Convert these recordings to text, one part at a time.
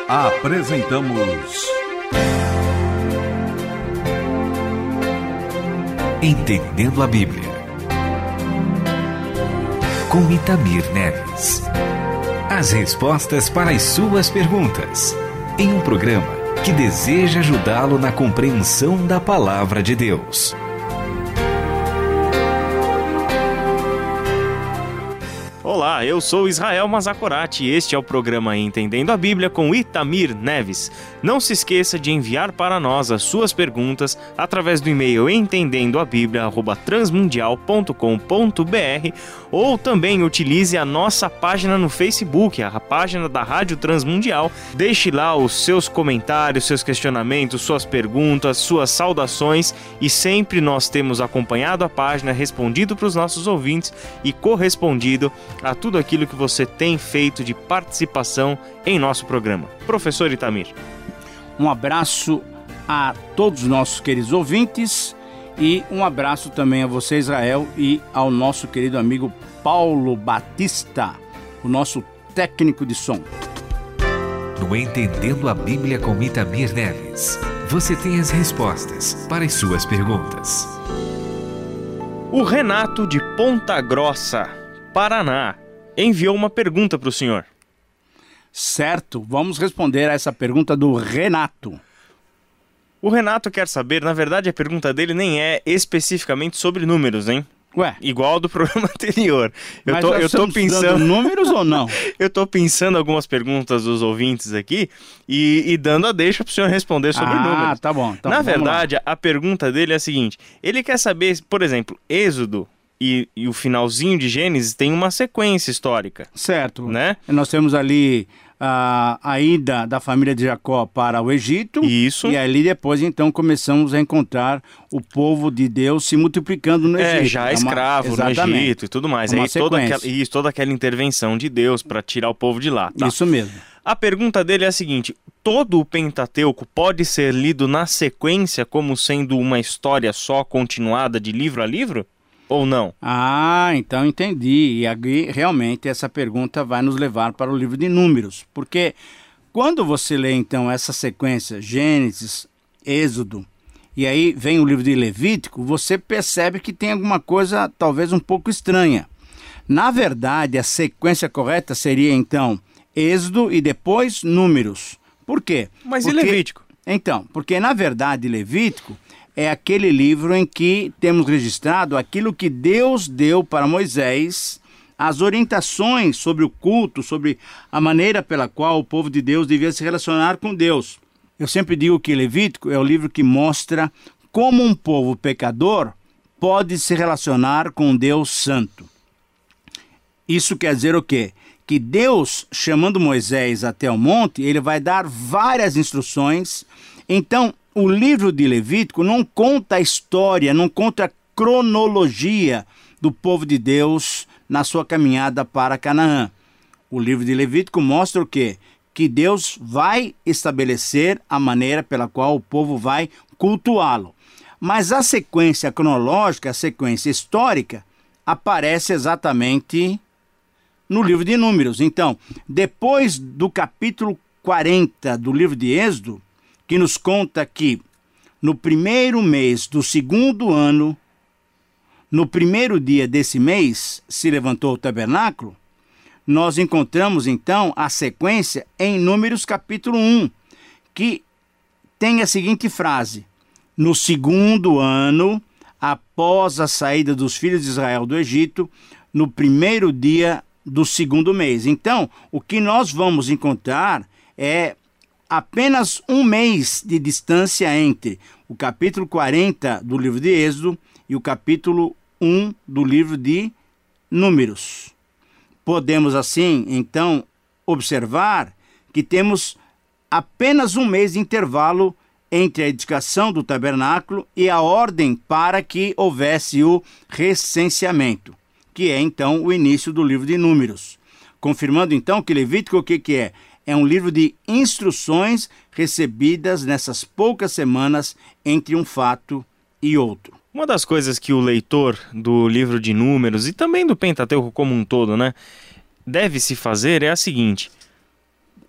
Apresentamos Entendendo a Bíblia, com Itamir Neves. As respostas para as suas perguntas, em um programa que deseja ajudá-lo na compreensão da Palavra de Deus. Olá, eu sou Israel Mazakorati e este é o programa Entendendo a Bíblia com Itamir Neves. Não se esqueça de enviar para nós as suas perguntas através do e-mail entendendoabiblia@transmundial.com.br ou também utilize a nossa página no Facebook, a página da Rádio Transmundial. Deixe lá os seus comentários, seus questionamentos, suas perguntas, suas saudações e sempre nós temos acompanhado a página, respondido para os nossos ouvintes e correspondido a tudo aquilo que você tem feito de participação em nosso programa. Professor Itamir. Um abraço a todos os nossos queridos ouvintes e um abraço também a você, Israel, e ao nosso querido amigo Paulo Batista, o nosso técnico de som. No Entendendo a Bíblia com Itamir Neves, você tem as respostas para as suas perguntas. O Renato de Ponta Grossa, Paraná, enviou uma pergunta para o senhor. Certo, vamos responder a essa pergunta do Renato. O Renato quer saber, na verdade a pergunta dele nem é especificamente sobre números, hein? Ué? Igual do programa anterior. Eu tô pensando números ou não? Eu tô pensando algumas perguntas dos ouvintes aqui e dando a deixa para o senhor responder sobre números. Ah, tá bom. Então, na verdade, a pergunta dele é a seguinte: ele quer saber, por exemplo, Êxodo e o finalzinho de Gênesis tem uma sequência histórica. Certo. Né? Nós temos ali a ida da família de Jacó para o Egito. Isso. E ali depois, então, começamos a encontrar o povo de Deus se multiplicando no Egito. Já escravo no Egito e tudo mais. Aí toda aquela intervenção de Deus para tirar o povo de lá. Tá? Isso mesmo. A pergunta dele é a seguinte: todo o Pentateuco pode ser lido na sequência como sendo uma história só continuada de livro a livro? Ou não? Ah, então entendi. E aqui, realmente, essa pergunta vai nos levar para o livro de Números. Porque quando você lê, então, essa sequência, Gênesis, Êxodo, e aí vem o livro de Levítico, você percebe que tem alguma coisa, talvez, um pouco estranha. Na verdade, a sequência correta seria, então, Êxodo e depois Números. Por quê? E Levítico? Então, porque, na verdade, Levítico é aquele livro em que temos registrado aquilo que Deus deu para Moisés, as orientações sobre o culto, sobre a maneira pela qual o povo de Deus devia se relacionar com Deus. Eu sempre digo que Levítico é o livro que mostra como um povo pecador pode se relacionar com Deus Santo. Isso quer dizer o quê? Que Deus, chamando Moisés até o monte, ele vai dar várias instruções. Então, o livro de Levítico não conta a história, não conta a cronologia do povo de Deus na sua caminhada para Canaã. O livro de Levítico mostra o quê? Que Deus vai estabelecer a maneira pela qual o povo vai cultuá-lo. Mas a sequência cronológica, a sequência histórica, aparece exatamente no livro de Números. Então, depois do capítulo 40 do livro de Êxodo, que nos conta que no primeiro mês do segundo ano, no primeiro dia desse mês, se levantou o tabernáculo, nós encontramos então a sequência em Números capítulo 1, que tem a seguinte frase: no segundo ano, após a saída dos filhos de Israel do Egito, no primeiro dia do segundo mês. Então, o que nós vamos encontrar é apenas um mês de distância entre o capítulo 40 do livro de Êxodo e o capítulo 1 do livro de Números. Podemos assim, então, observar que temos apenas um mês de intervalo entre a edificação do tabernáculo e a ordem para que houvesse o recenseamento, que é então o início do livro de Números. Confirmando então que Levítico o que é? É um livro de instruções recebidas nessas poucas semanas entre um fato e outro. Uma das coisas que o leitor do livro de Números e também do Pentateuco como um todo, deve se fazer é a seguinte: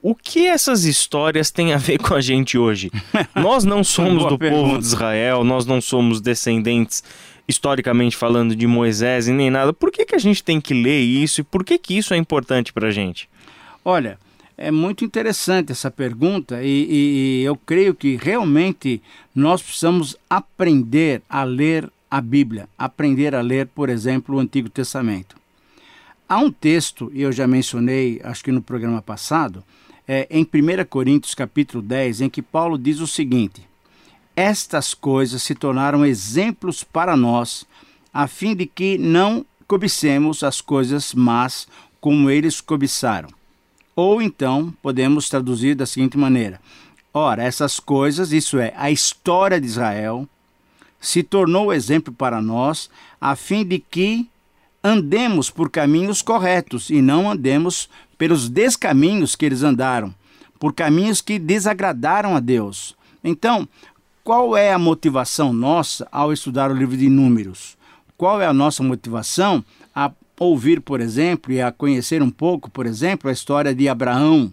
o que essas histórias têm a ver com a gente hoje? Nós não somos do povo de Israel, nós não somos descendentes, historicamente falando, de Moisés e nem nada. Por que a gente tem que ler isso e por que isso é importante para a gente? Olha, é muito interessante essa pergunta e eu creio que realmente nós precisamos aprender a ler a Bíblia, aprender a ler, por exemplo, o Antigo Testamento. Há um texto, e eu já mencionei, acho que no programa passado, em 1 Coríntios capítulo 10, em que Paulo diz o seguinte: estas coisas se tornaram exemplos para nós, a fim de que não cobicemos as coisas más como eles cobiçaram. Ou então, podemos traduzir da seguinte maneira: ora, essas coisas, isso é, a história de Israel, se tornou exemplo para nós, a fim de que andemos por caminhos corretos e não andemos pelos descaminhos que eles andaram, por caminhos que desagradaram a Deus. Então, qual é a motivação nossa ao estudar o livro de Números? Qual é a nossa motivação a ouvir, por exemplo, e a conhecer um pouco, por exemplo, a história de Abraão,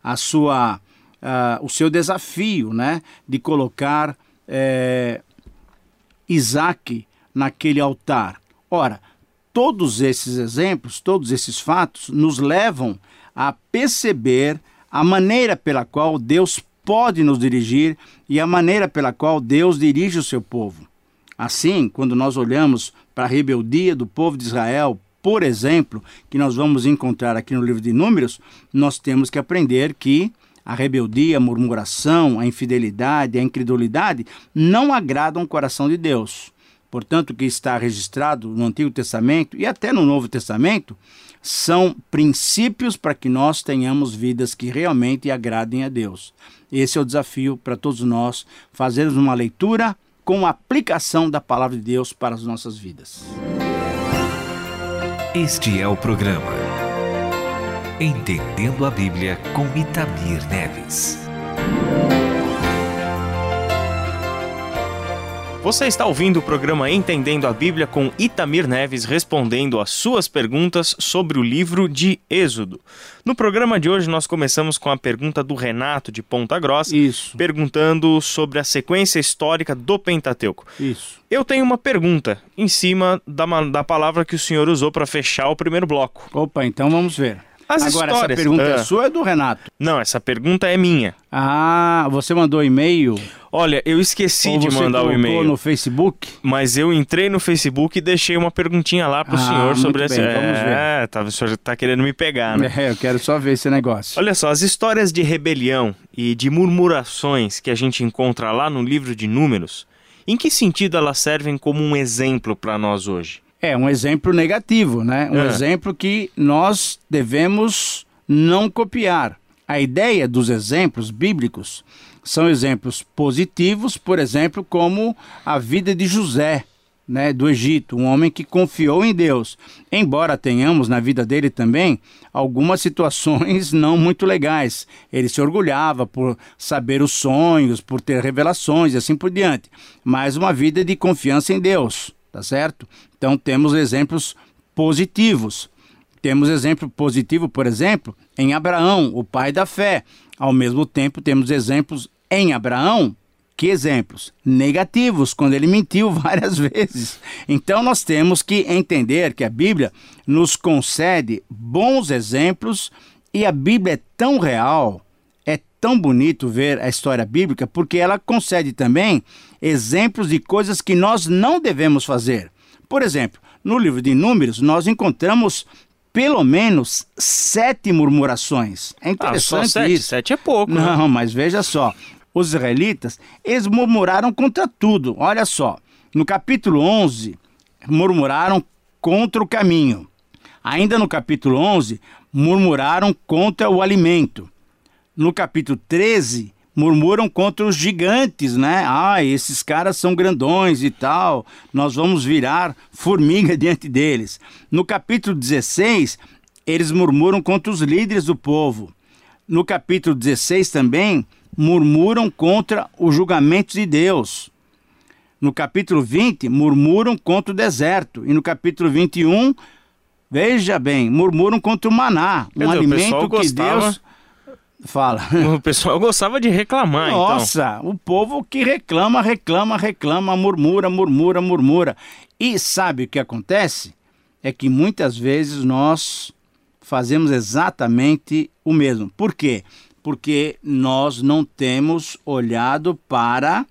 o seu desafio, né, de colocar Isaque naquele altar? Ora, todos esses exemplos, todos esses fatos nos levam a perceber a maneira pela qual Deus pode nos dirigir e a maneira pela qual Deus dirige o seu povo. Assim, quando nós olhamos para a rebeldia do povo de Israel, por exemplo, que nós vamos encontrar aqui no livro de Números, nós temos que aprender que a rebeldia, a murmuração, a infidelidade, a incredulidade não agradam o coração de Deus. Portanto, o que está registrado no Antigo Testamento e até no Novo Testamento são princípios para que nós tenhamos vidas que realmente agradem a Deus. Esse é o desafio para todos nós, fazermos uma leitura com a aplicação da Palavra de Deus para as nossas vidas. Este é o programa Entendendo a Bíblia com Itamir Neves. Você está ouvindo o programa Entendendo a Bíblia com Itamir Neves, respondendo às suas perguntas sobre o livro de Êxodo. No programa de hoje nós começamos com a pergunta do Renato de Ponta Grossa, perguntando sobre a sequência histórica do Pentateuco. Isso. Eu tenho uma pergunta em cima da palavra que o senhor usou para fechar o primeiro bloco. Opa, então vamos ver. Agora, histórias, essa pergunta é sua ou é do Renato? Não, essa pergunta é minha. Ah, você mandou e-mail? Olha, eu esqueci de mandar o e-mail. Ou você no Facebook? Mas eu entrei no Facebook e deixei uma perguntinha lá pro senhor sobre esse... Vamos ver. O senhor tá querendo me pegar, né? Eu quero só ver esse negócio. Olha só, as histórias de rebelião e de murmurações que a gente encontra lá no livro de Números, em que sentido elas servem como um exemplo para nós hoje? É um exemplo negativo, né? Um exemplo que nós devemos não copiar. A ideia dos exemplos bíblicos são exemplos positivos, por exemplo, como a vida de José, né, do Egito, um homem que confiou em Deus. Embora tenhamos na vida dele também algumas situações não muito legais. Ele se orgulhava por saber os sonhos, por ter revelações e assim por diante. Mas uma vida de confiança em Deus. Tá certo? Então temos exemplos positivos. Temos exemplo positivo, por exemplo, em Abraão, o pai da fé. Ao mesmo tempo, temos exemplos em Abraão. Que exemplos? Negativos, quando ele mentiu várias vezes. Então nós temos que entender que a Bíblia nos concede bons exemplos e a Bíblia é tão real, é tão bonito ver a história bíblica, porque ela concede também exemplos de coisas que nós não devemos fazer. Por exemplo, no livro de Números, nós encontramos pelo menos 7 murmurações. É interessante só 7? isso. 7 é pouco. Não, mas veja só. Os israelitas, eles murmuraram contra tudo. Olha só, no capítulo 11, murmuraram contra o caminho. Ainda no capítulo 11, murmuraram contra o alimento. No capítulo 13, murmuram contra os gigantes, né? Ah, esses caras são grandões e tal, nós vamos virar formiga diante deles. No capítulo 16, eles murmuram contra os líderes do povo. No capítulo 16 também, murmuram contra os julgamentos de Deus. No capítulo 20, murmuram contra o deserto. E no capítulo 21, veja bem, murmuram contra o maná, um alimento que Deus... Fala. O pessoal gostava de reclamar, Nossa, o povo que reclama, murmura. E sabe o que acontece? É que muitas vezes nós fazemos exatamente o mesmo. Por quê? Porque nós não temos olhado para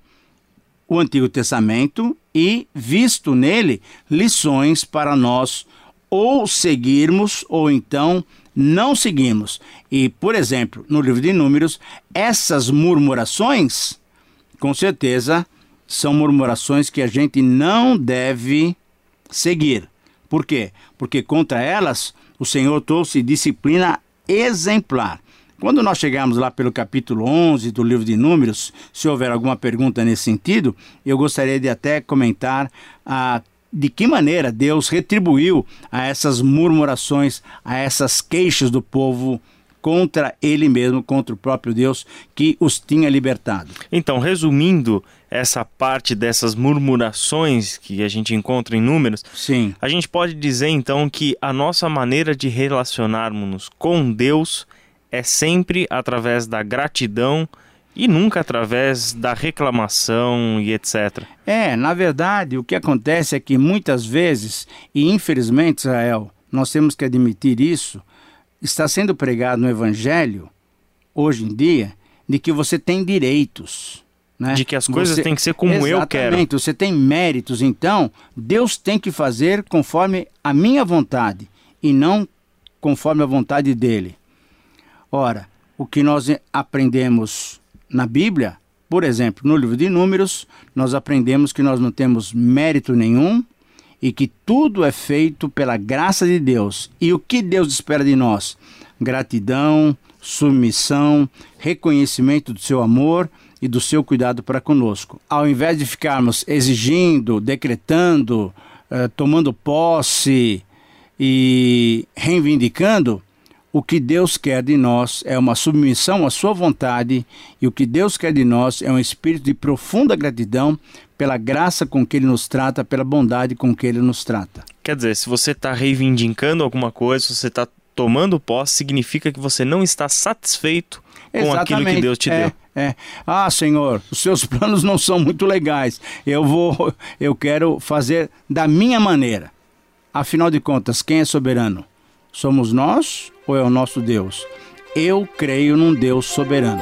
o Antigo Testamento e visto nele lições para nós ou seguirmos ou então não seguimos. E, por exemplo, no livro de Números, essas murmurações, com certeza, são murmurações que a gente não deve seguir. Por quê? Porque contra elas o Senhor trouxe disciplina exemplar. Quando nós chegarmos lá pelo capítulo 11 do livro de Números, se houver alguma pergunta nesse sentido, eu gostaria de até comentar de que maneira Deus retribuiu a essas murmurações, a essas queixas do povo contra ele mesmo, contra o próprio Deus que os tinha libertado. Então, resumindo essa parte dessas murmurações que a gente encontra em Números, sim, a gente pode dizer então que a nossa maneira de relacionarmos com Deus é sempre através da gratidão e nunca através da reclamação e etc. Na verdade, o que acontece é que muitas vezes, e infelizmente, Israel, nós temos que admitir isso, está sendo pregado no Evangelho, hoje em dia, de que você tem direitos. Né? De que as coisas têm que ser como eu quero. Exatamente, você tem méritos, então Deus tem que fazer conforme a minha vontade e não conforme a vontade dele. Ora, o que nós aprendemos na Bíblia, por exemplo, no livro de Números, nós aprendemos que nós não temos mérito nenhum e que tudo é feito pela graça de Deus. E o que Deus espera de nós? Gratidão, submissão, reconhecimento do seu amor e do seu cuidado para conosco. Ao invés de ficarmos exigindo, decretando, tomando posse e reivindicando, o que Deus quer de nós é uma submissão à sua vontade, e o que Deus quer de nós é um espírito de profunda gratidão pela graça com que Ele nos trata, pela bondade com que Ele nos trata. Quer dizer, se você está reivindicando alguma coisa, se você está tomando posse, significa que você não está satisfeito com aquilo que Deus te deu. Senhor, os seus planos não são muito legais, eu quero fazer da minha maneira. Afinal de contas, quem é soberano? Somos nós ou é o nosso Deus? Eu creio num Deus soberano.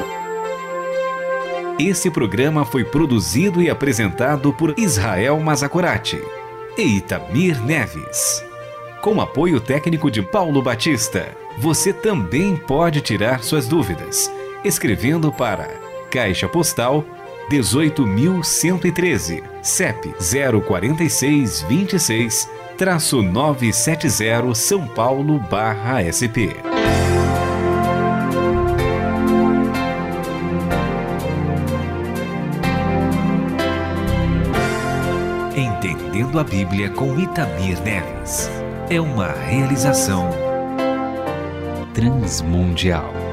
Esse programa foi produzido e apresentado por Israel Mazakorati e Itamir Neves. Com apoio técnico de Paulo Batista, você também pode tirar suas dúvidas, escrevendo para Caixa Postal 18.113, CEP 04626-970 São Paulo /SP. Entendendo a Bíblia com Itamir Neves é uma realização Transmundial.